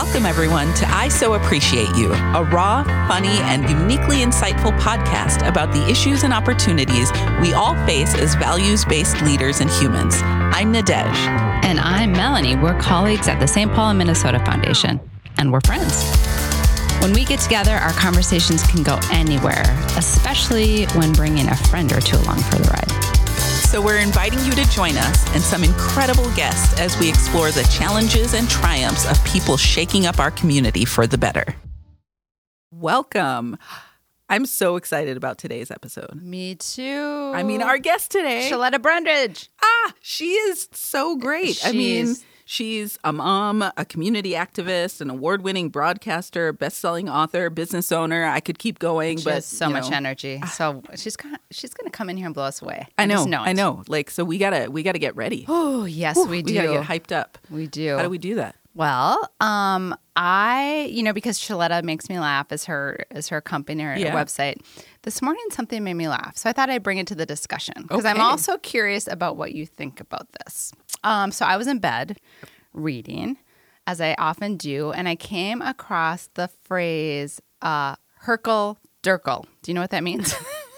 Welcome, everyone, to I So Appreciate You, a raw, funny, and uniquely insightful podcast about the issues and opportunities we all face as values-based leaders and humans. I'm Nadej. And I'm Melanie. We're colleagues at the St. Paul and Minnesota Foundation, and we're friends. When we get together, our conversations can go anywhere, especially when bringing a friend or two along for the ride. So we're inviting you to join us and some incredible guests as we explore the challenges and triumphs of people shaking up our community for the better. Welcome. I'm so excited about today's episode. Me too. I mean, our guest today, Shaletta Brundage. She is so great. She's a mom, a community activist, an award-winning broadcaster, best-selling author, business owner. I could keep going, She has so much energy. So she's gonna come in here and blow us away. I know. Like, so we gotta get ready. Oh yes, we do. We gotta get hyped up. We do. How do we do that? Well, because Shaletta Makes Me Laugh is her company or website. This morning something made me laugh, so I thought I'd bring it to the discussion because I'm also curious about what you think about this. So I was in bed reading, as I often do, and I came across the phrase Herkel-Durkel. Do you know what that means?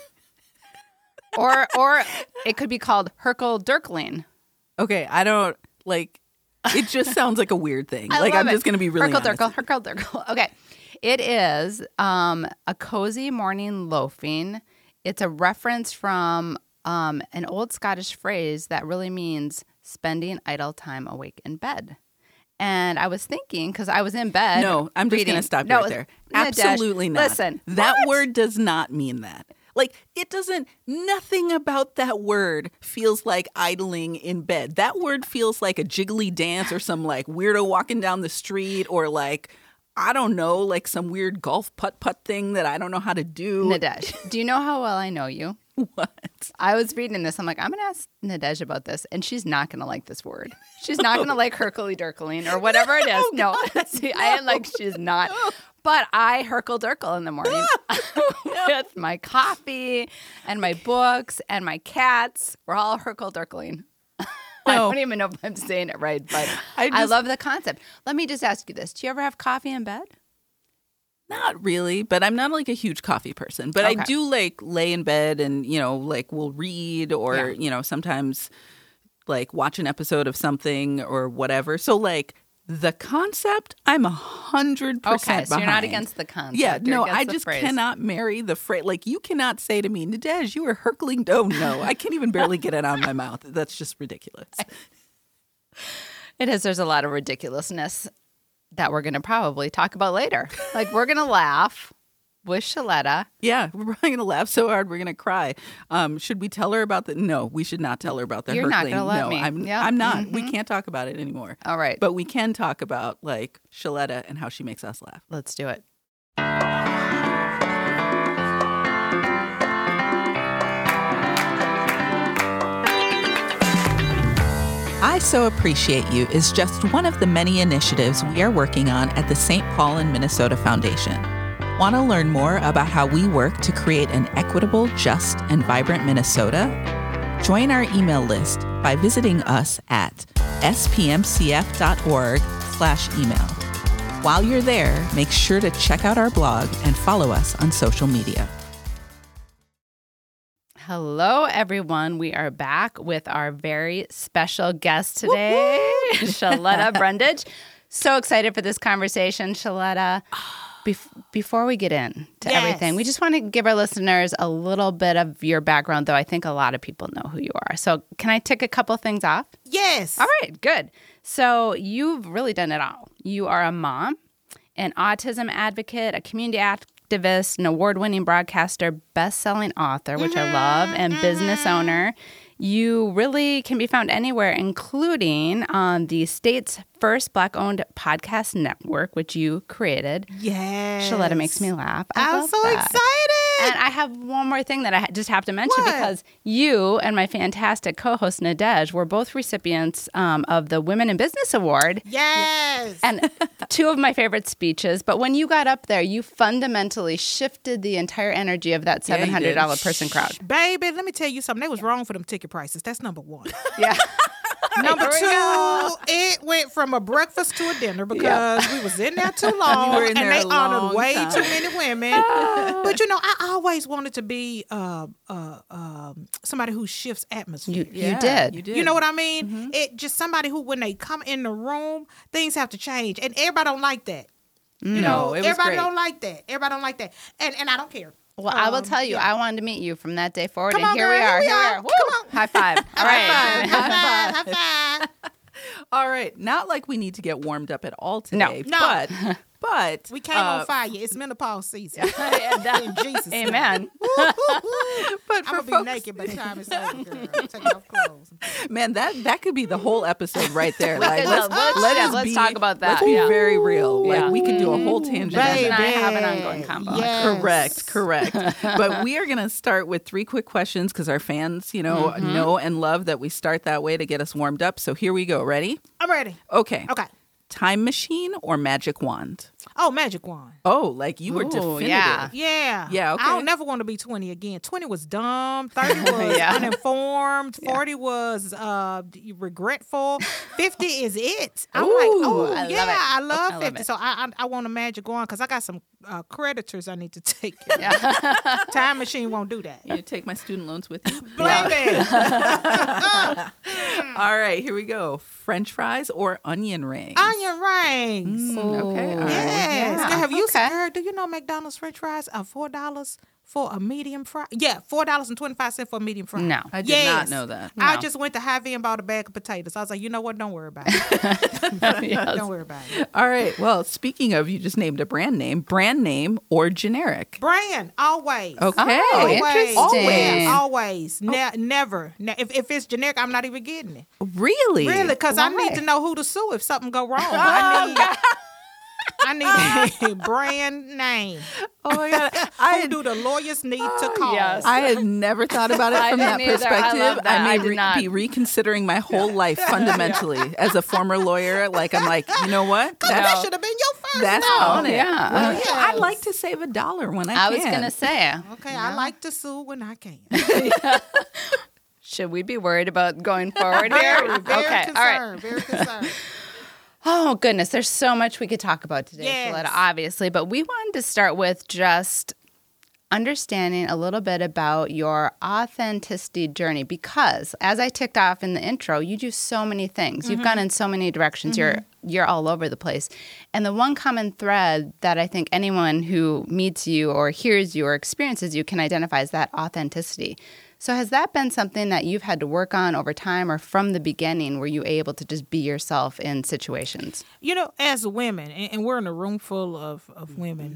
or it could be called Herkel-Durkling. Okay, I don't like. It just sounds like a weird thing. I'm just going to be really honest. Herkel-Durkel. Okay. It is a cozy morning loafing. It's a reference from an old Scottish phrase that really means spending idle time awake in bed. And I was thinking, because I was in bed. No, I'm just going to stop you right there. Absolutely not. Listen. That word does not mean that. Like, it doesn't, nothing about that word feels like idling in bed. That word feels like a jiggly dance or some like weirdo walking down the street or like, I don't know, like some weird golf putt-putt thing that I don't know how to do. Nadej, do you know how well I know you? What? I was reading this. I'm like, I'm going to ask Nadej about this, and she's not going to like this word. She's not going to like Herkely-Durkling or whatever it is. No. See, I am like, she's not. But I Herkel-Durkel in the morning with my coffee and my books and my cats. We're all Herkel-Durkling. I don't even know if I'm saying it right, but I love the concept. Let me just ask you this. Do you ever have coffee in bed? Not really, but I'm not like a huge coffee person. But I do like lay in bed and, like we'll read or, sometimes like watch an episode of something or whatever. So like the concept, I'm 100% behind. So you're not against the concept. Yeah, no, I just cannot marry the phrase. Like you cannot say to me, Nadej, you are Herkling. Oh, no, I can't even barely get it out of my mouth. That's just ridiculous. It is. There's a lot of ridiculousness that we're going to probably talk about later. Like we're going to laugh with Shaletta. Yeah, we're probably going to laugh so hard we're going to cry. Should we tell her about the? No, we should not tell her about the. You're Herkling. Not going to let me. I'm not. Mm-hmm. We can't talk about it anymore. All right, but we can talk about like Shaletta and how she makes us laugh. Let's do it. I So Appreciate You is just one of the many initiatives we are working on at the St. Paul and Minnesota Foundation. Want to learn more about how we work to create an equitable, just, and vibrant Minnesota? Join our email list by visiting us at spmcf.org/email. While you're there, make sure to check out our blog and follow us on social media. Hello, everyone. We are back with our very special guest today, Shaletta Brundage. So excited for this conversation, Shaletta. Before we get into everything, we just want to give our listeners a little bit of your background, though I think a lot of people know who you are. So can I tick a couple things off? Yes. All right, good. So you've really done it all. You are a mom, an autism advocate, a community activist, an award-winning broadcaster, best-selling author, which I love, and business owner. You really can be found anywhere, including on the state's first Black-owned podcast network, which you created. Yes. Shaletta Makes Me Laugh. I'm so excited. And I have one more thing that I just have to mention because you and my fantastic co-host Nadej were both recipients of the Women in Business Award. Yes. And two of my favorite speeches. But when you got up there, you fundamentally shifted the entire energy of that $700 person crowd. Baby, let me tell you something. They was wrong for them ticket prices. That's number one. Yeah. Number Here we 2, go. it went from a breakfast to a dinner because we was in there too long, We were in and there they a long honored way time. too many women. But I always wanted to be somebody who shifts atmosphere. You did. You did. You know what I mean? It just somebody who, when they come in the room, things have to change, and everybody don't like that. You know, it was everybody great. don't like that. Everybody don't like that, and I don't care. Well, I will tell you, I wanted to meet you from that day forward, Come and on, here we girl, are. here we Here we are. are. Woo! Come on. High five. All right. High five. All right. Not like we need to get warmed up at all No. today. No. But We came on fire. It's menopause season. In Jesus' name. Amen. but I'm for gonna be folks, naked by the time it's over, girl. Take off clothes. man, that could be the whole episode right there. Like, could- let's us talk about that. Let's be Yeah. very real. Like Yeah. we could do a whole tangent. on Baby. that. And I have an ongoing combo. Yes. Correct. But we are going to start with 3 quick questions because our fans, know and love that we start that way to get us warmed up. So here we go. Ready? I'm ready. Okay. Okay. Time machine or magic wand? Oh, magic wand. Oh, like you were Ooh, definitive. yeah. Yeah. Yeah, okay. I don't never want to be 20 again. 20 was dumb. 30 was Yeah. uninformed. 40 was regretful. 50 is it. I'm Ooh, like, oh, I love yeah, it. I love I love 50. it. So I want a magic wand because I got some creditors I need to take care of. Time machine won't do that. You take my student loans with you? Baby. All right, here we go. French fries or onion rings? Onion rings. Okay, all right. Yes. Yeah. Girl, have you Okay. girl, do you know McDonald's French fries are $4 for a medium fry? Yeah, $4.25 for a medium fry. No. I did not know that. I No. just went to Hy-Vee and bought a bag of potatoes. I was like, you know what? Don't worry about it. Yes. Don't worry about it. All right. Well, speaking of, you just named a brand name or generic? Brand, always. Okay. Oh, interesting. Always. Always. Never. If it's generic, I'm not even getting it. Really? Really, because I Why? need to know who to sue if something go wrong. I need a brand name. Oh my God. Who do the lawyers need to call? yes. I had never thought about it I from that didn't either. I perspective. love that. may I did not. be reconsidering my whole life fundamentally as a former lawyer. Like, I'm like, you know what? That should have been your first That's name. on it. Yeah. Well, Yes. I like to save $1 when I can. I was going to say, Okay, I like to sue when I can. should we be worried about going forward here? Very, very okay. concerned. All right. Very concerned. Oh, goodness. There's so much we could talk about today, Yes. Shaletta, obviously. But we wanted to start with just understanding a little bit about your authenticity journey because, as I ticked off in the intro, you do so many things. You've gone in so many directions. You're all over the place. And the one common thread that I think anyone who meets you or hears you or experiences you can identify is that authenticity. So has that been something that you've had to work on over time, or from the beginning were you able to just be yourself in situations? You know, as women, and we're in a room full of women,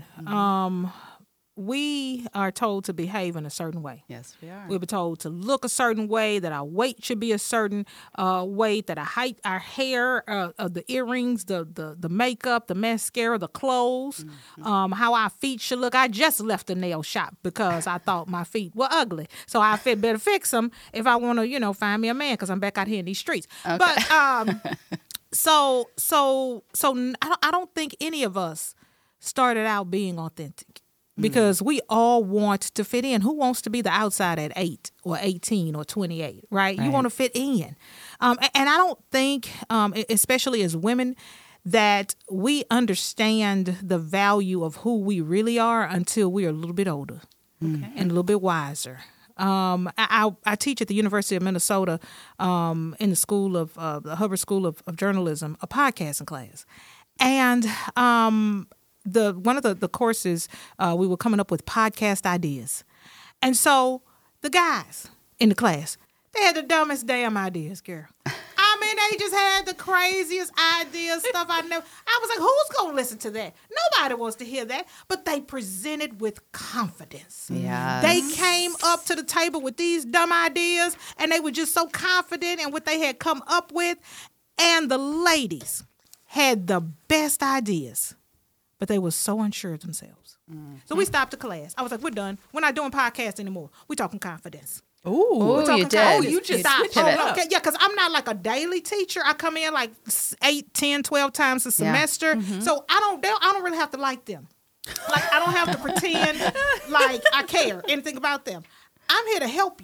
we are told to behave in a certain way. Yes, we are. We were told to look a certain way, that our weight should be a certain way, that our height, our hair, the earrings, the makeup, the mascara, the clothes, how our feet should look. I just left the nail shop because I thought my feet were ugly. So I better fix them if I want to, find me a man because I'm back out here in these streets. Okay. But so I don't think any of us started out being authentic. Because we all want to fit in. Who wants to be the outside at 8 or 18 or 28, right? You want to fit in. And I don't think, especially as women, that we understand the value of who we really are until we are a little bit older and a little bit wiser. I teach at the University of Minnesota in the school of the Hubbard School of Journalism, a podcasting class. And one of the courses, we were coming up with podcast ideas. And so the guys in the class, they had the dumbest damn ideas, girl. I mean, they just had the craziest ideas, stuff I was like, who's going to listen to that? Nobody wants to hear that. But they presented with confidence. Yes. They came up to the table with these dumb ideas, and they were just so confident in what they had come up with. And the ladies had the best ideas. But they were so unsure of themselves. So we stopped the class. I was like, we're done. We're not doing podcasts anymore. We're talking confidence. Ooh. Ooh, you did. Oh, you just Stop. switched it up. Okay, yeah, because I'm not like a daily teacher. I come in like 8, 10, 12 times a semester. So I don't really have to like them. Like, I don't have to pretend like I care anything about them. I'm here to help you.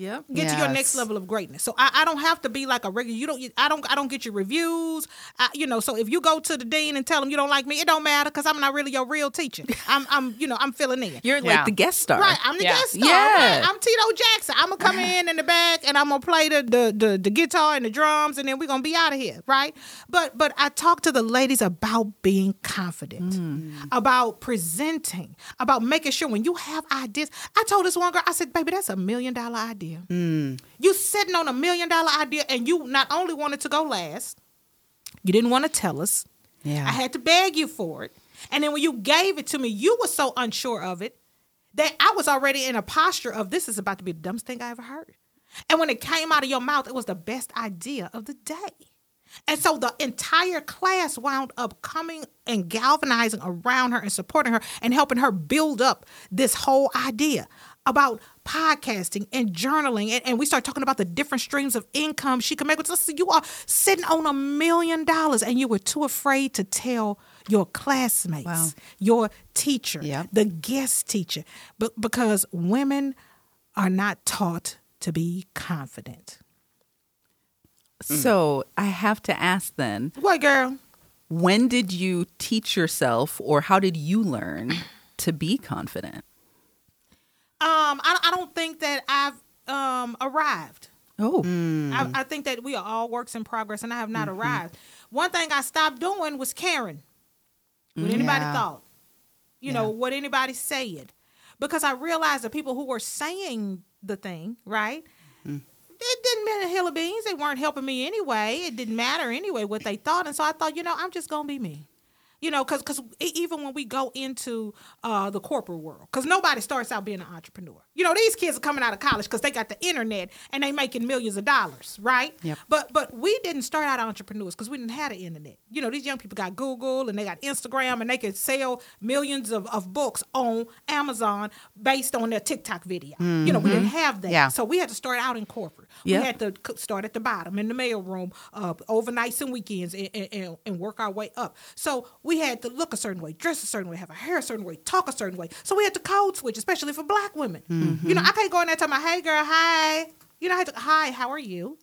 Yep. Get to your Yes. next level of greatness. So I don't have to be like a regular. I don't get your reviews. So if you go to the dean and tell him you don't like me, it don't matter because I'm not really your real teacher. I'm filling in. You're Yeah. like the guest star. Right, I'm the Yeah. guest star. Yeah. Right? I'm Tito Jackson. I'm gonna come in the back and I'm gonna play the guitar and the drums, and then we're gonna be out of here, right? But I talk to the ladies about being confident, about presenting, about making sure when you have ideas. I told this one girl, I said, baby, that's $1 million idea. You sitting on $1 million idea, and you not only wanted to go last, you didn't want to tell us. Yeah. I had to beg you for it. And then when you gave it to me, you were so unsure of it that I was already in a posture of this is about to be the dumbest thing I ever heard. And when it came out of your mouth, it was the best idea of the day. And so the entire class wound up coming and galvanizing around her and supporting her and helping her build up this whole idea about podcasting and journaling. And we start talking about the different streams of income she can make. So you are sitting on $1 million and you were too afraid to tell your classmates, Wow. your teacher, Yep. the guest teacher, but because women are not taught to be confident. So I have to ask then, What, girl? when did you teach yourself or how did you learn to be confident? I don't think that I've arrived. Oh, I think that we are all works in progress, and I have not arrived. One thing I stopped doing was caring what anybody Yeah. thought, what anybody said, because I realized the people who were saying the thing, right? It didn't matter a hill of beans. They weren't helping me anyway. It didn't matter anyway what they thought, and so I thought, I'm just gonna be me. Because even when we go into the corporate world, because nobody starts out being an entrepreneur. These kids are coming out of college because they got the internet and they making millions of dollars, right? Yep. But we didn't start out entrepreneurs because we didn't have the internet. These young people got Google and they got Instagram and they can sell millions of books on Amazon based on their TikTok video. We didn't have that. Yeah. So we had to start out in corporate. Yep. We had to start at the bottom in the mailroom, overnights and weekends, and work our way up. So we had to look a certain way, dress a certain way, have our hair a certain way, talk a certain way. So we had to code switch, especially for black women. I can't go in there and tell my, hey girl, hi. I had to, hi, how are you?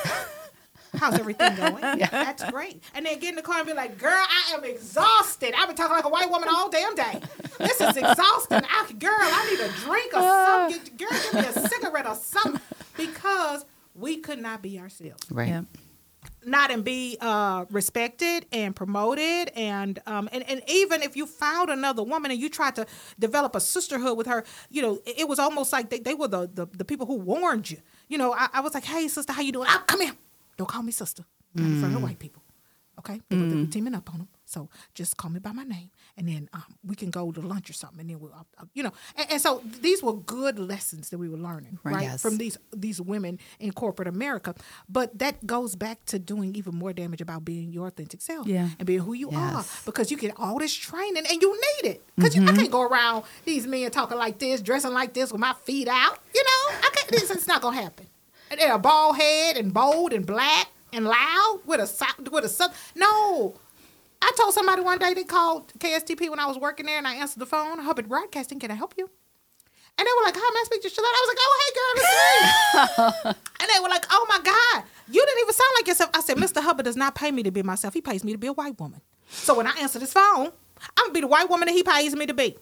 How's everything going? That's great. And then get in the car and be like, girl, I am exhausted. I've been talking like a white woman all damn day. This is exhausting. Girl, I need a drink or something. Girl, give me a cigarette or something. Because we could not be ourselves. Right. yeah. Not and be respected and promoted, and even if you found another woman and you tried to develop a sisterhood with her, it was almost like they were the people who warned you. I was like, hey sister, how you doing? Come here. Don't call me sister. I'm in front of the white people. Okay, they were teaming up on them. So just call me by my name, and then we can go to lunch or something, and then we'll, And so these were good lessons that we were learning, right, Yes. from these women in corporate America. But that goes back to doing even more damage about being your authentic self, Yeah. and being who you are, Yes. because you get all this training and you need it. Because I can't go around these men talking like this, dressing like this, with my feet out. I can't. It's not gonna happen. And they're a bald head and bold and black and loud with a no. I told somebody one day, they called KSTP when I was working there, and I answered the phone. Hubbard Broadcasting, can I help you? And they were like, hi, may I speak to Shalette? I was like, oh, hey, girl, it's me. And they were like, oh, my God, you didn't even sound like yourself. I said, Mr. Hubbard does not pay me to be myself. He pays me to be a white woman. So when I answer this phone, I'm going to be the white woman that he pays me to be.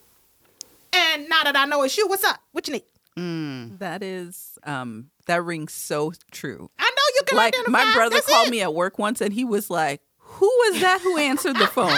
And now that I know it's you, what's up? What you need? That is, that rings so true. I know you can Like identify. my brother That's called it. me at work once and he was like, who was that who answered the phone?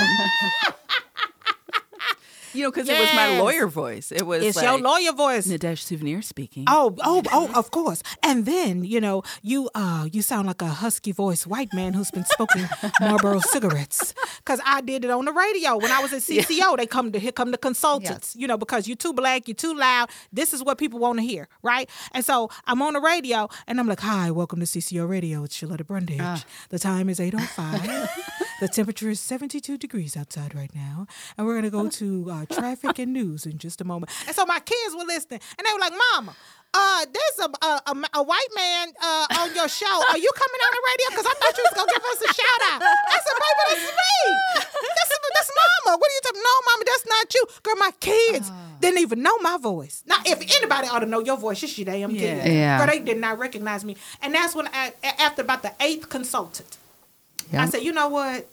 Because it was my Yes. lawyer voice. It was It's like, your lawyer voice. Nadesh Souvenir speaking. Oh, of course. And then, you sound like a husky voiced white man who's been smoking Marlboro cigarettes. Because I did it on the radio. When I was at CCO, here come the consultants, because you're too black, you're too loud. This is what people want to hear, right? And so I'm on the radio, and I'm like, hi, welcome to CCO Radio. It's Shaletta Brundage. The time is 8:05. The temperature is 72 degrees outside right now. And we're going to go to traffic and news in just a moment. And so my kids were listening, and they were like, Mama, there's a white man on your show. Are you coming on the radio? Because I thought you was going to give us a shout out. I said, baby, that's me. That's Mama. What are you talking? No, mama, that's not you. Girl, my kids didn't even know my voice. Now, if anybody ought to know your voice, it's your damn kids. Yeah. Girl, they did not recognize me. And that's when, after about the 8th consultant, I said, you know what?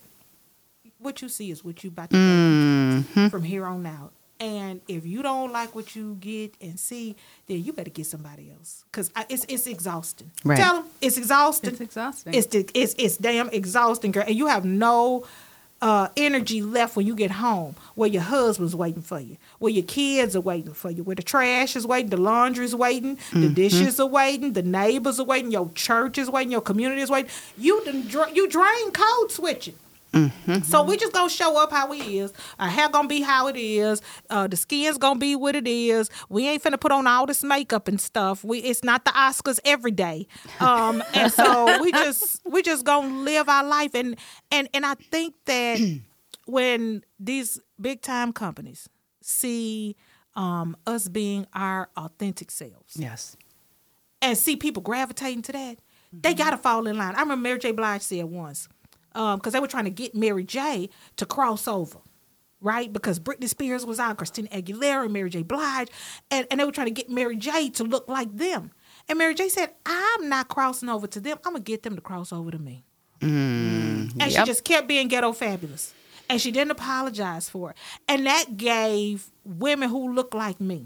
What you see is what you about to get from here on out. And if you don't like what you get and see, then you better get somebody else. Because it's exhausting. Right. Tell them it's exhausting. It's exhausting. It's damn exhausting, girl. And you have no energy left when you get home, where your husband's waiting for you, where your kids are waiting for you, where the trash is waiting, the laundry's waiting, the dishes are waiting, the neighbors are waiting, your church is waiting, your community is waiting. You drain code switching. So we just gonna show up how we is. Our hair gonna be how it is. The skin's gonna be what it is. We ain't finna put on all this makeup and stuff. It's not the Oscars every day. And so we just gonna live our life. And I think that when these big time companies see us being our authentic selves, Yes. and see people gravitating to that, they gotta fall in line. I remember Mary J. Blige said once, because they were trying to get Mary J. to cross over, right? Because Britney Spears was out, Christina Aguilera, and Mary J. Blige, and they were trying to get Mary J. to look like them. And Mary J. said, I'm not crossing over to them. I'm going to get them to cross over to me. And she just kept being ghetto fabulous. And she didn't apologize for it. And that gave women who look like me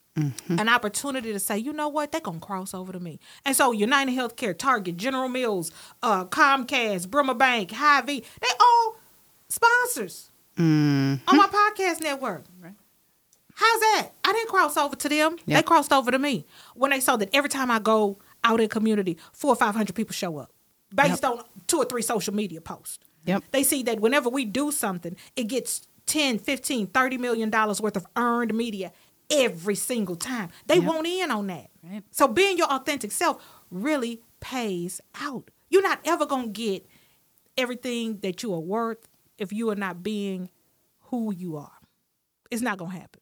an opportunity to say, you know what, they're going to cross over to me. And so United Healthcare, Target, General Mills, Comcast, Bremer Bank, Hy-Vee, they all sponsors on my podcast network. Right. How's that? I didn't cross over to them. Yep. They crossed over to me. When they saw that every time I go out in community, 400 or 500 people show up based on 2 or 3 social media posts. Yep. They see that whenever we do something, it gets 10, 15, $30 million worth of earned media every single time. They want in on that. Right. So being your authentic self really pays out. You're not ever going to get everything that you are worth if you are not being who you are. It's not going to happen.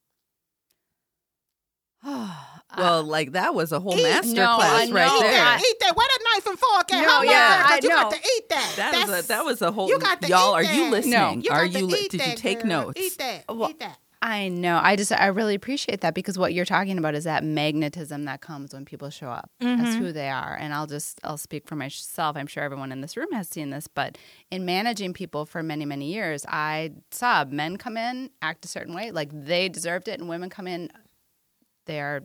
Well, like that was a whole master no, class I right know. there. Eat that. Where that knife and fork at? No, Hold on, yeah, girl, I you know. got to eat that. That was a whole. You got to y'all, eat are you that. listening? No. You Are got to you? eat Did you that, take girl. notes? Eat that. Well, Eat that. I know. I really appreciate that, because what you're talking about is that magnetism that comes when people show up. That's who they are. And I'll speak for myself. I'm sure everyone in this room has seen this, but in managing people for many, many years, I saw men come in, act a certain way, like they deserved it, and women come in, they're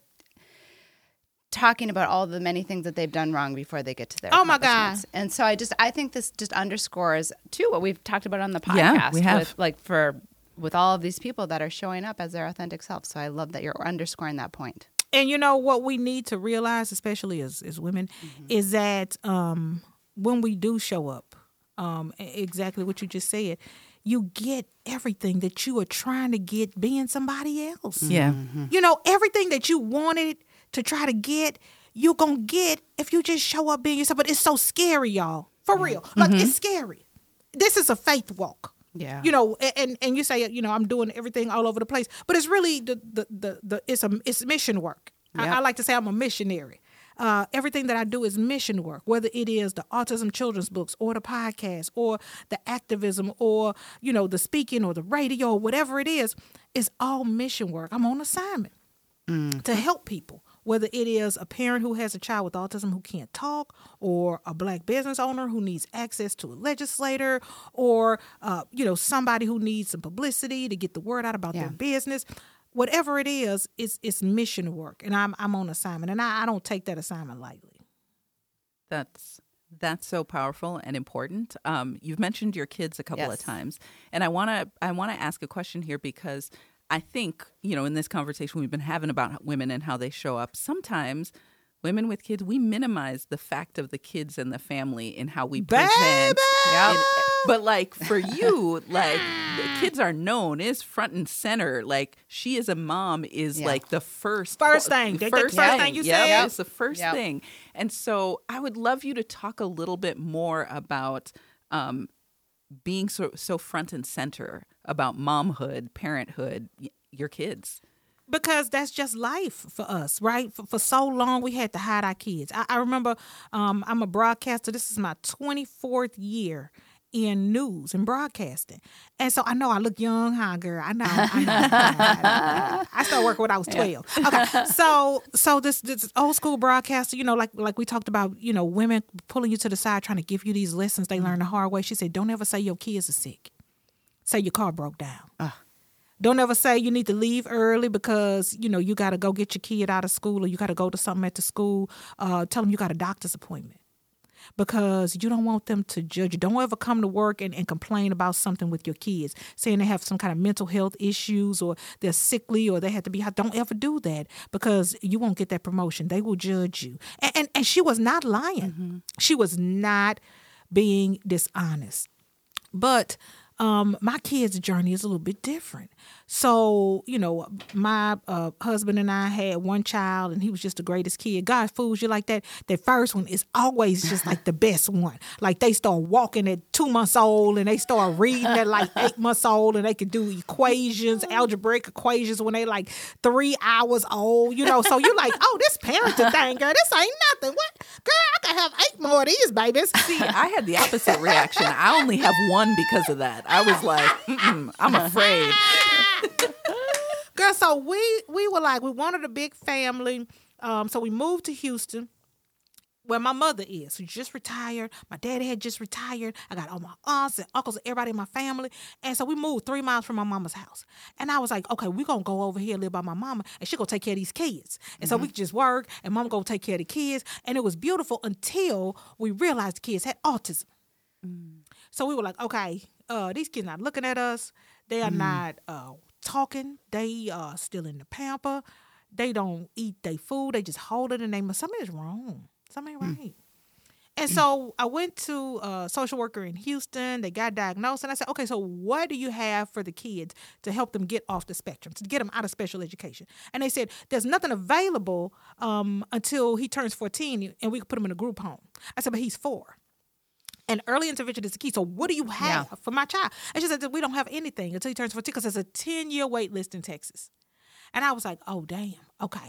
talking about all the many things that they've done wrong before they get to their Oh my God. accomplishments. And so I think this just underscores too what we've talked about on the podcast. Yeah, we have. With all of these people that are showing up as their authentic self. So I love that you're underscoring that point. And you know what we need to realize, especially as women, is that when we do show up, exactly what you just said, you get everything that you are trying to get being somebody else. Yeah. You know, everything that you wanted to try to get, you're going to get if you just show up being yourself. But it's so scary, y'all. For real. Like, it's scary. This is a faith walk. Yeah. You know, and you say, you know, I'm doing everything all over the place, but it's really it's mission work. Yep. I like to say I'm a missionary. Everything that I do is mission work, whether it is the autism children's books or the podcast or the activism or, you know, the speaking or the radio or whatever it is, it's all mission work. I'm on assignment to help people. Whether it is a parent who has a child with autism who can't talk, or a Black business owner who needs access to a legislator, or you know, somebody who needs some publicity to get the word out about their business. Whatever it is, it's mission work, and I'm on assignment, and I don't take that assignment lightly. That's so powerful and important. You've mentioned your kids a couple of times, and I want to ask a question here, because I think, you know, in this conversation we've been having about women and how they show up, sometimes women with kids, we minimize the fact of the kids and the family in how we present. Yep. But like for you, like the kids are known, is front and center. Like she as a mom is like the first thing. The first thing you say. It's the first thing. And so I would love you to talk a little bit more about being so front and center about momhood, parenthood, your kids. Because that's just life for us, right? For so long, we had to hide our kids. I remember I'm a broadcaster. This is my 24th year in news and broadcasting. And so I know I look young, huh, girl? I know. I started working when I was 12. Yeah. Okay. So this old school broadcaster, like we talked about, women pulling you to the side trying to give you these lessons they learn the hard way. She said, don't ever say your kids are sick. Say your car broke down. Don't ever say you need to leave early because, you got to go get your kid out of school or you got to go to something at the school. Tell them you got a doctor's appointment because you don't want them to judge you. Don't ever come to work and complain about something with your kids, saying they have some kind of mental health issues or they're sickly or they have to be. Don't ever do that because you won't get that promotion. They will judge you. And she was not lying. Mm-hmm. She was not being dishonest. But my kids' journey is a little bit different. So, my husband and I had one child, and he was just the greatest kid. God fools you like that. That first one is always just like the best one. Like they start walking at 2 months old, and they start reading at like 8 months old, and they can do equations, algebraic equations when they like 3 hours old. So you're like, oh, this parenting thing, girl, this ain't nothing. What, girl? I can have 8 more of these babies. See, I had the opposite reaction. I only have one because of that. I was like, I'm afraid. Girl, so we were like, we wanted a big family. So we moved to Houston, where my mother is. She just retired. My daddy had just retired. I got all my aunts and uncles and everybody in my family. And so we moved 3 miles from my mama's house. And I was like, okay, we're going to go over here and live by my mama, and she going to take care of these kids. And so we could just work, and mama going to take care of the kids. And it was beautiful until we realized the kids had autism. So we were like, okay, these kids not looking at us. They are not talking. They are still in the pamper. They don't eat their food. They just hold it and something is wrong. Something ain't right. And so I went to a social worker in Houston. They got diagnosed. And I said, okay, so what do you have for the kids to help them get off the spectrum, to get them out of special education? And they said, there's nothing available until he turns 14 and we can put him in a group home. I said, but he's 4. And early intervention is the key. So what do you have for my child? And she said that we don't have anything until he turns 14 because there's a 10-year wait list in Texas. And I was like, oh, damn. Okay.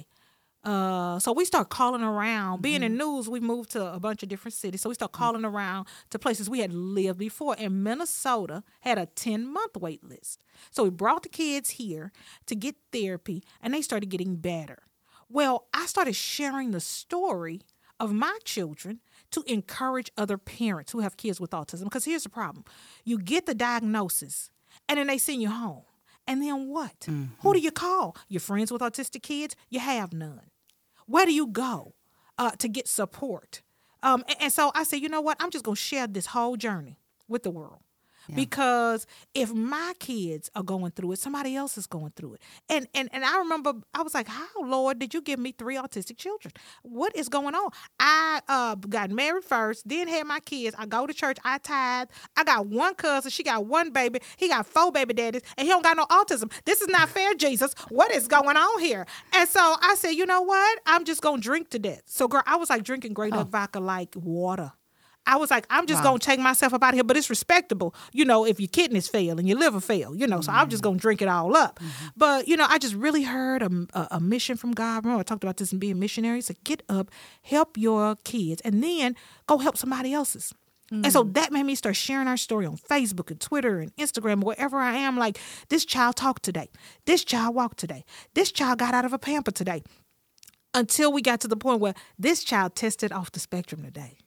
So we start calling around. Being in news, we moved to a bunch of different cities. So we start calling around to places we had lived before. And Minnesota had a 10-month wait list. So we brought the kids here to get therapy, and they started getting better. Well, I started sharing the story of my children to encourage other parents who have kids with autism. Because here's the problem. You get the diagnosis, and then they send you home. And then what? Mm-hmm. Who do you call? Your friends with autistic kids? You have none. Where do you go to get support? And so I said, you know what? I'm just going to share this whole journey with the world. Yeah. Because if my kids are going through it, somebody else is going through it. And I remember I was like, how, Lord, did you give me 3 autistic children? What is going on? I got married first, then had my kids. I go to church. I tithe. I got one cousin. She got 1 baby. He got 4 baby daddies, and he don't got no autism. This is not fair, Jesus. What is going on here? And so I said, you know what? I'm just going to drink to death. So, girl, I was like drinking Great Oak vodka like water. I was like, I'm just going to take myself up out of here, but it's respectable, if your kidneys fail and your liver fail, so I'm just going to drink it all up. Mm-hmm. But, I just really heard a mission from God. Remember, I talked about this in being missionaries. So get up, help your kids, and then go help somebody else's. Mm-hmm. And so that made me start sharing our story on Facebook and Twitter and Instagram, wherever I am. Like, this child talked today. This child walked today. This child got out of a pamper today. Until we got to the point where this child tested off the spectrum today.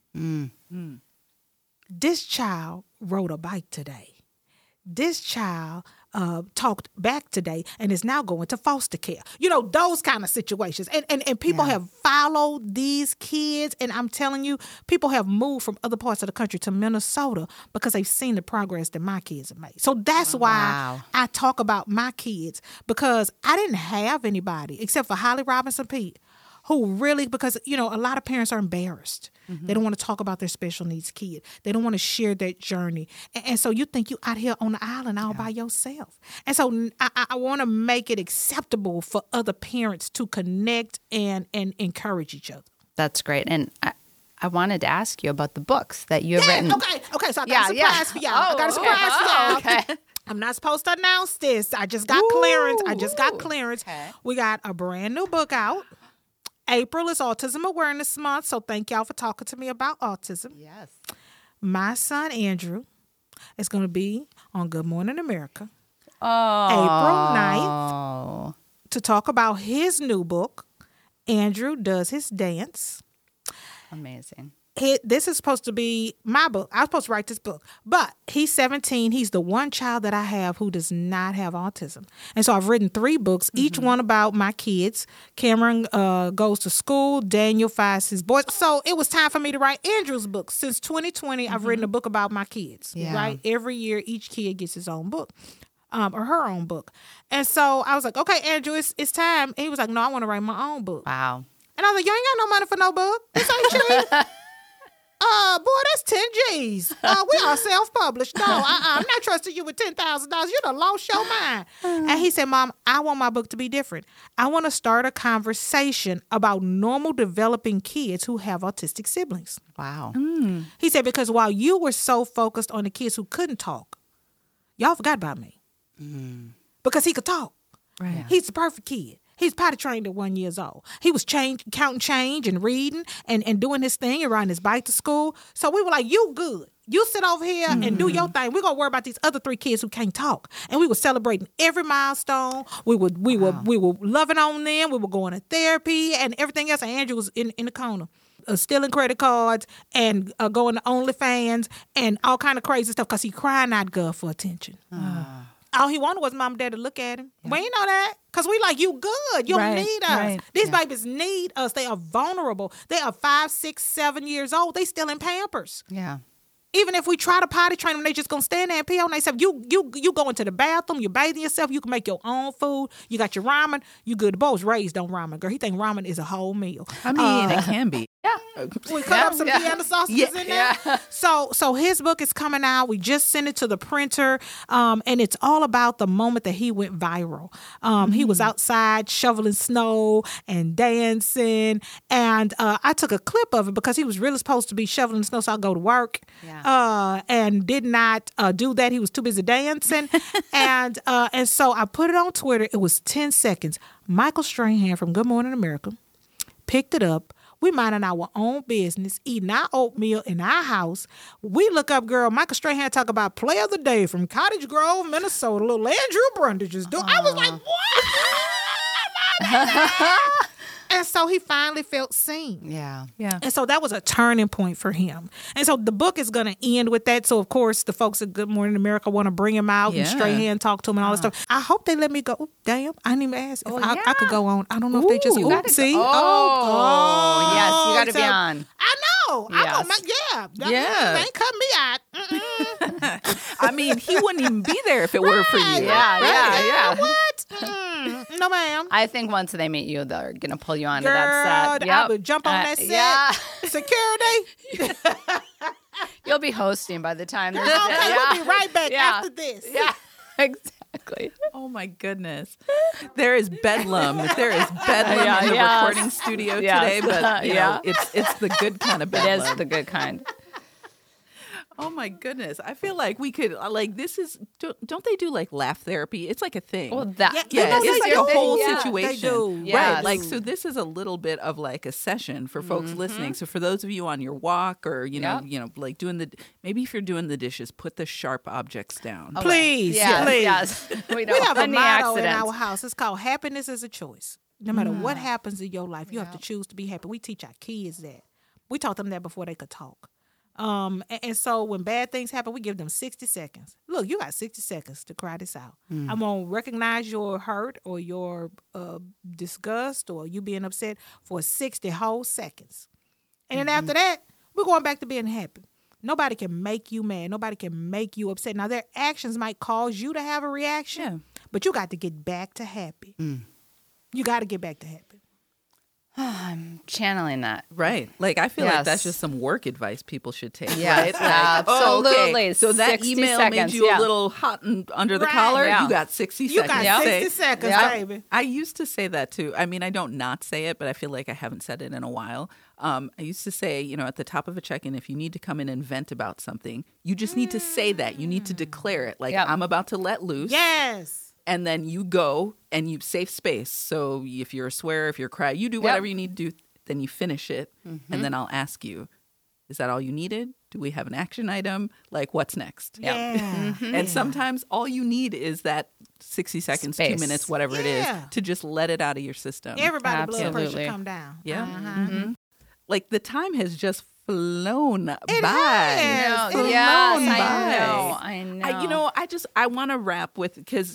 This child rode a bike today. This child talked back today and is now going to foster care. Those kind of situations. And people have followed these kids. And I'm telling you, people have moved from other parts of the country to Minnesota because they've seen the progress that my kids have made. So that's why I talk about my kids, because I didn't have anybody except for Holly Robinson Pete, who really, because, a lot of parents are embarrassed. Mm-hmm. They don't want to talk about their special needs kid. They don't want to share that journey. And so you think you out here on the island all by yourself. And so I want to make it acceptable for other parents to connect and encourage each other. That's great. And I wanted to ask you about the books that you have written. Okay. So I got a surprise for y'all. I got a surprise for y'all. Okay. I'm not supposed to announce this. I just got clearance. Okay. We got a brand new book out. April is Autism Awareness Month, so thank y'all for talking to me about autism. Yes. My son, Andrew, is going to be on Good Morning America, Oh. April 9th, to talk about his new book, Andrew Does His Dance. Amazing. This is supposed to be my book. I was supposed to write this book, but he's 17. He's the one child that I have who does not have autism. And so I've written 3 books, each one about my kids. Cameron goes to school. Daniel finds his boys. So it was time for me to write Andrew's book. Since 2020, I've written a book about my kids, Yeah. right? Every year, each kid gets his own book. Or her own book. And so I was like, okay, Andrew, it's time. And he was like, no, I want to write my own book. Wow. And I was like, you ain't got no money for no book. This ain't cheap. Boy, that's 10 G's. We are self-published. No, I'm not trusting you with $10,000. You done lost your mind. And he said, Mom, I want my book to be different. I want to start a conversation about normal developing kids who have autistic siblings. Wow. He said, because while you were so focused on the kids who couldn't talk, y'all forgot about me. Because he could talk. Right. Yeah. He's the perfect kid. He's potty trained at 1 year old. He was counting change and reading and doing his thing and riding his bike to school. So we were like, you good. You sit over here and do your thing. We're going to worry about these other 3 kids who can't talk. And we were celebrating every milestone. We were loving on them. We were going to therapy and everything else. And Andrew was in the corner. Stealing credit cards and going to OnlyFans and all kind of crazy stuff because he crying out God for attention. All he wanted was mom and dad to look at him. We ain't know that because we like, you good. You don't Right, need us. right. These babies need us. They are vulnerable. They are 5, 6, 7 years old. They still in Pampers. Yeah. Even if we try to potty train them, they just gonna stand there and pee on themselves. You go into the bathroom, you bathing yourself, you can make your own food. You got your ramen, you good. The boy was raised on ramen, girl. He think ramen is a whole meal. I mean, it can be. Yeah. We cut up some piano sausages in there. Yeah. So his book is coming out. We just sent it to the printer, and it's all about the moment that he went viral. He was outside shoveling snow and dancing, and I took a clip of it because he was really supposed to be shoveling snow, so I go to work, and did not do that. He was too busy dancing, and so I put it on Twitter. It was 10 seconds. Michael Strahan from Good Morning America picked it up. We minding our own business, eating our oatmeal in our house. We look up, girl, Michael Strahan talk about play of the day from Cottage Grove, Minnesota. Little Andrew Brundage is doing. I was like, what? And so he finally felt seen. Yeah. Yeah. And so that was a turning point for him. And so the book is going to end with that. So, of course, the folks at Good Morning America want to bring him out and Strahan talk to him and all that stuff. I hope they let me go. Damn, I didn't even ask if I could go on. I don't know if they just, You gotta see? go. Oh, yes, you got to so- be on. I know. Yeah. They ain't cut me out. I mean, he wouldn't even be there if it were for you. Yeah. What? No, ma'am. I think once they meet you, they're going to pull you onto Girl, that set. I would jump on that set. Yeah. Security. You'll be hosting by the time this Okay, we'll be right back after this. Yeah, exactly. Oh my goodness. There is bedlam. There is bedlam in the recording studio today, but you know, it's the good kind of It bedlam. is the good kind. Oh my goodness. I feel like we could this is don't they do like laugh therapy? It's like a thing. Well, that Yeah, They it's like do. a whole Yeah, situation. they do. Right. Yes. Like, so this is a little bit of like a session for folks listening. So for those of you on your walk or, you know, like maybe if you're doing the dishes, put the sharp objects down. Please, Yes, please. yes. We don't We have a any motto in accidents. our house. It's called happiness is a choice. No matter what happens in your life, you have to choose to be happy. We teach our kids that. We taught them that before they could talk. And so when bad things happen, we give them 60 seconds. Look, you got 60 seconds to cry this out. I'm going to recognize your hurt or your disgust or you being upset for 60 whole seconds. And then after that, we're going back to being happy. Nobody can make you mad. Nobody can make you upset. Now, their actions might cause you to have a reaction, but you got to get back to happy. You got to get back to happy. I'm channeling that. Right. Like, I feel like Yes. that's just some work advice people should take. Yes, right? Like, absolutely. okay, so that 60 email made seconds, you yeah. a little hot and under the Right. collar. Yeah. You got 60 You seconds. got to 60 say- seconds, Yeah. baby. I used to say that too. I mean, I don't not say it, but I feel like I haven't said it in a while. I used to say, you know, at the top of a check-in, if you need to come in and vent about something, you just need to say that. You need to declare it. Like, Yep. I'm about to let loose. Yes. And then you go and you safe space. So if you're a swear, if you're a cry, you do whatever you need to do. Then you finish it. And then I'll ask you, is that all you needed? Do we have an action item? Like, what's next? Yeah. And sometimes all you need is that 60 seconds, Space. 2 minutes, whatever it is, Yeah. to just let it out of your system. Everybody blood pressure Absolutely. come down. Yeah. Uh-huh. Like, the time has just flown by. has. No, It yes, flown I know. I want to wrap with, because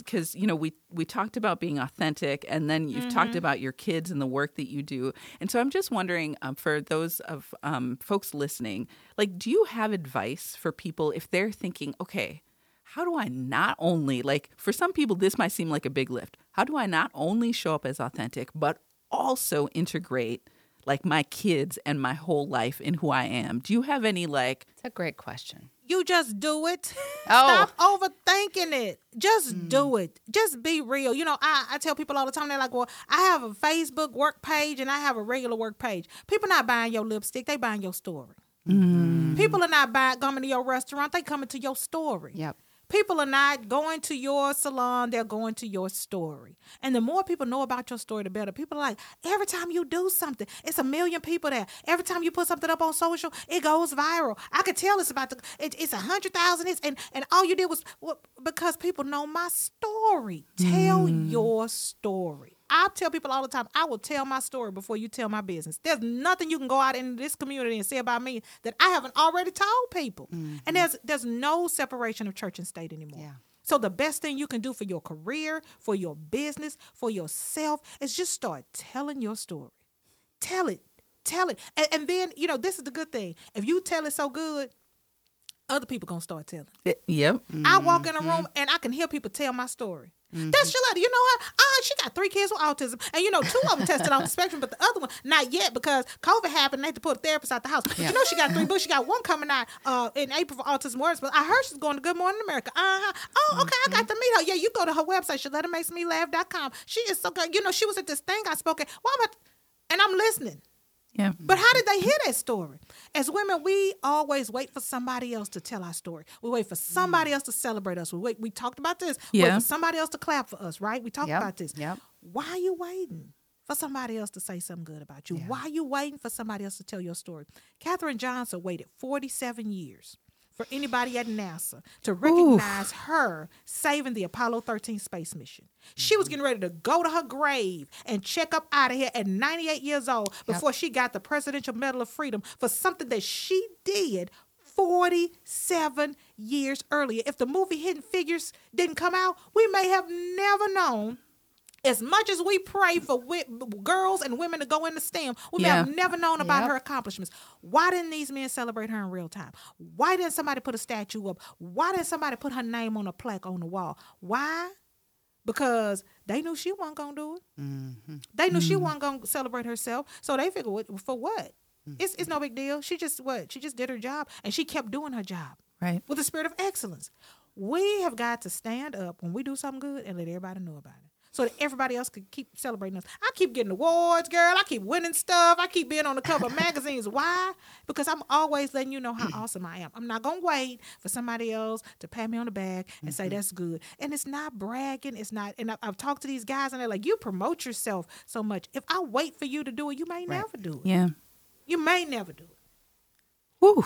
we talked about being authentic, and then you've talked about your kids and the work that you do. And so I'm just wondering, for those of folks listening, like, do you have advice for people if they're thinking, okay, how do I not only, like, for some people, this might seem like a big lift. How do I not only show up as authentic, but also integrate like my kids and my whole life in who I am? Do you have any, like, It's a great question. You just do it. Oh. Stop overthinking it. Just do it. Just be real. You know, I tell people all the time, they're like, well, I have a Facebook work page and I have a regular work page. People not buying your lipstick. They buying your story. People are not coming to your restaurant. They coming to your story. Yep. People are not going to your salon, they're going to your story. And the more people know about your story, the better. People are like, every time you do something, it's 1 million people there. Every time you put something up on social, it goes viral. I could tell it's about it's 100,000. And all you did was, because people know my story. Tell your story. I tell people all the time, I will tell my story before you tell my business. There's nothing you can go out in this community and say about me that I haven't already told people. And there's no separation of church and state anymore. Yeah. So the best thing you can do for your career, for your business, for yourself is just start telling your story. Tell it. And then, this is the good thing. If you tell it so good, other people going to start telling. Yep. I walk in a room and I can hear people tell my story. That's Shaletta. You know what? She got 3 kids with autism. And 2 of them tested on the spectrum, but the other one, not yet, because COVID happened. They had to put a therapist out the house. Yeah. She got 3 books. She got one coming out in April for Autism Awareness, but I heard she's going to Good Morning America. Oh, okay. I got to meet her. Yeah, you go to her website, ShalettaMakesMeLaugh.com. She is so good. She was at this thing I spoke at. And I'm listening. Yeah. But how did they hear that story? As women, we always wait for somebody else to tell our story. We wait for somebody else to celebrate us. We talked about this. Wait Yeah. for somebody else to clap for us, right? We talked Yep. about this. Yep. Why are you waiting for somebody else to say something good about you? Yeah. Why are you waiting for somebody else to tell your story? Katherine Johnson waited 47 years for anybody at NASA to recognize her saving the Apollo 13 space mission. She was getting ready to go to her grave and check up out of here at 98 years old before she got the Presidential Medal of Freedom for something that she did 47 years earlier. If the movie Hidden Figures didn't come out, we may have never known. As much as we pray for girls and women to go into STEM, we may have never known about her accomplishments. Why didn't these men celebrate her in real time? Why didn't somebody put a statue up? Why didn't somebody put her name on a plaque on the wall? Why? Because they knew she wasn't going to do it. They knew she wasn't going to celebrate herself. So they figured, for what? It's no big deal. She just did her job, and she kept doing her job. Right. With a spirit of excellence. We have got to stand up when we do something good and let everybody know about it, so that everybody else could keep celebrating us. I keep getting awards, girl. I keep winning stuff. I keep being on the cover of magazines. Why? Because I'm always letting you know how awesome I am. I'm not going to wait for somebody else to pat me on the back and say that's good. And it's not bragging. It's not. And I've talked to these guys, and they're like, you promote yourself so much. If I wait for you to do it, you may never do it. Yeah. You may never do it. Woo.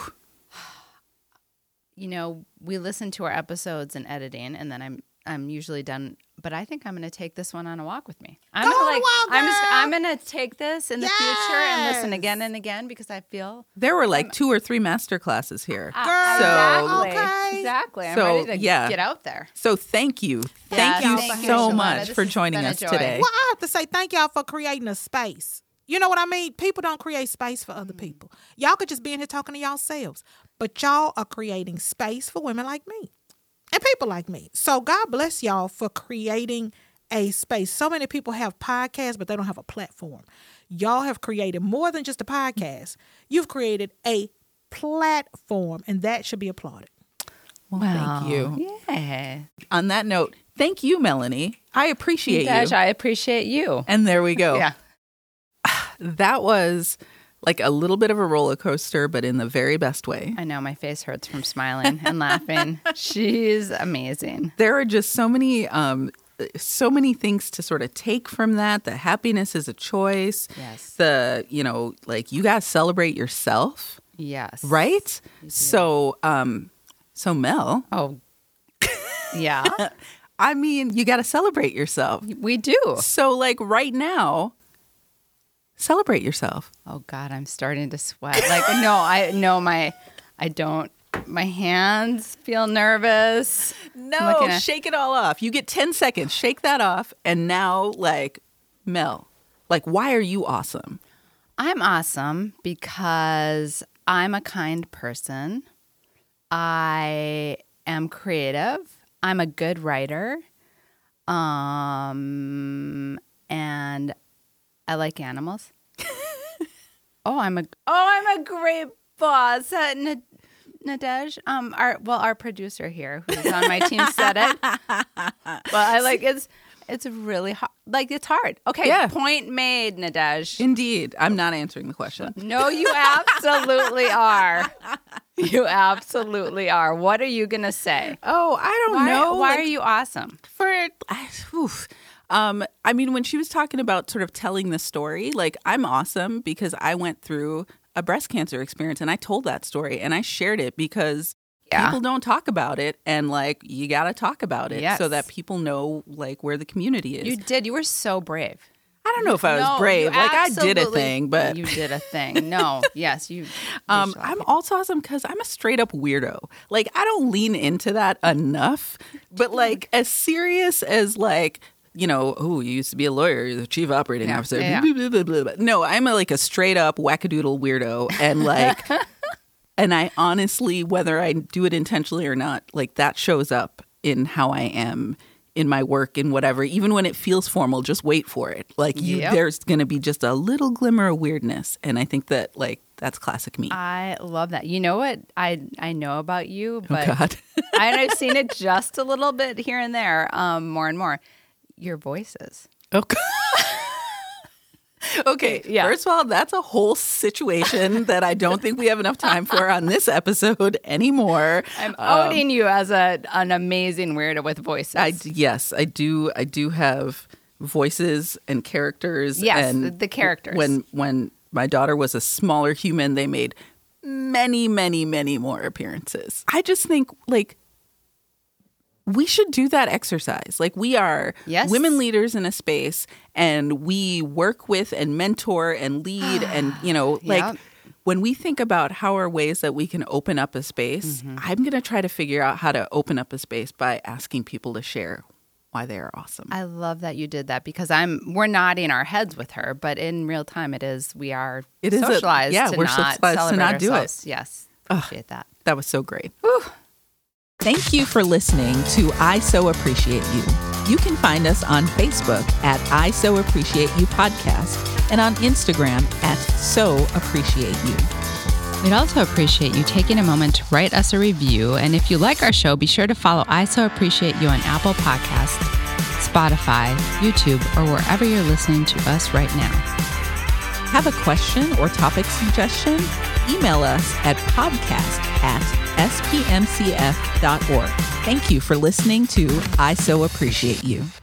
We listen to our episodes in editing, and then I'm usually done. But I think I'm going to take this one on a walk with me. Go on a walk, I'm girl. going to take this in the future and listen again and again, because I feel There were like 2 or 3 master classes here. exactly. okay. Exactly. I'm So, ready to yeah. get out there. So thank you. Yes, Thank you thank you, so Shaletta. much This for has joining been a us joy. today. Well, I have to say thank y'all for creating a space. You know what I mean? People don't create space for other people. Y'all could just be in here talking to yourselves, but y'all are creating space for women like me and people like me. So God bless y'all for creating a space. So many people have podcasts, but they don't have a platform. Y'all have created more than just a podcast. You've created a platform, and that should be applauded. Well, thank you. Yeah. On that note, thank you, Melanie. I appreciate Dash, you. I appreciate you. And there we go. Yeah. That was like a little bit of a roller coaster, but in the very best way. I know my face hurts from smiling and laughing. She's amazing. There are just so many things to sort of take from that. The happiness is a choice. Yes. You got to celebrate yourself. Yes. right? So Mel, Oh, yeah. I mean, you got to celebrate yourself. We do. So like right now, celebrate yourself. Oh God, I'm starting to sweat. Like, I don't. My hands feel nervous. No, shake it all off. You get 10 seconds. Shake that off. And now, like, Mel, like, why are you awesome? I'm awesome because I'm a kind person. I am creative. I'm a good writer. And I like animals. I'm a great boss. Nadej, our producer here who's on my team said it. Well, I like it's really hard. Like it's hard. Okay, Yeah. Point made, Nadej. Indeed. I'm not answering the question. No, you absolutely are. You absolutely are. What are you gonna say? Oh, I don't know. Why Like, are you awesome? I mean, when she was talking about sort of telling the story, like, I'm awesome because I went through a breast cancer experience and I told that story and I shared it because people don't talk about it, and like you got to talk about it so that people know like where the community is. You did. You were so brave. I don't know if I was brave. Like I did a thing, but you did a thing. No, yes, you. I'm also awesome because I'm a straight up weirdo. Like I don't lean into that enough, but like as serious as like, you know, oh, you used to be a lawyer, you're the chief operating officer. Yeah. Blah, blah, blah, blah, blah. No, I'm like a straight up wackadoodle weirdo. And like, and I honestly, whether I do it intentionally or not, like that shows up in how I am in my work and whatever. Even when it feels formal, just wait for it. Like there's going to be just a little glimmer of weirdness. And I think that like, that's classic me. I love that. You know what I know about you, but Oh God. I've seen it just a little bit here and there, more and more. Your voices. Okay. Okay. Yeah. First of all, that's a whole situation that I don't think we have enough time for on this episode anymore. I'm owning you as an amazing weirdo with voices. Yes, I do. I do have voices and characters. Yes, and the characters. When my daughter was a smaller human, they made many, many, many more appearances. I just think like we should do that exercise. Like we are women leaders in a space and we work with and mentor and lead and, you know, like when we think about how are ways that we can open up a space, I'm going to try to figure out how to open up a space by asking people to share why they are awesome. I love that you did that because we're nodding our heads with her, but in real time we are socialized we're socialized to not do it. Yes. Appreciate that. That was so great. Whew. Thank you for listening to I So Appreciate You. You can find us on Facebook at I So Appreciate You Podcast and on Instagram at So Appreciate You. We'd also appreciate you taking a moment to write us a review. And if you like our show, be sure to follow I So Appreciate You on Apple Podcasts, Spotify, YouTube, or wherever you're listening to us right now. Have a question or topic suggestion? Email us at podcast@spmcf.org. Thank you for listening to I So Appreciate You.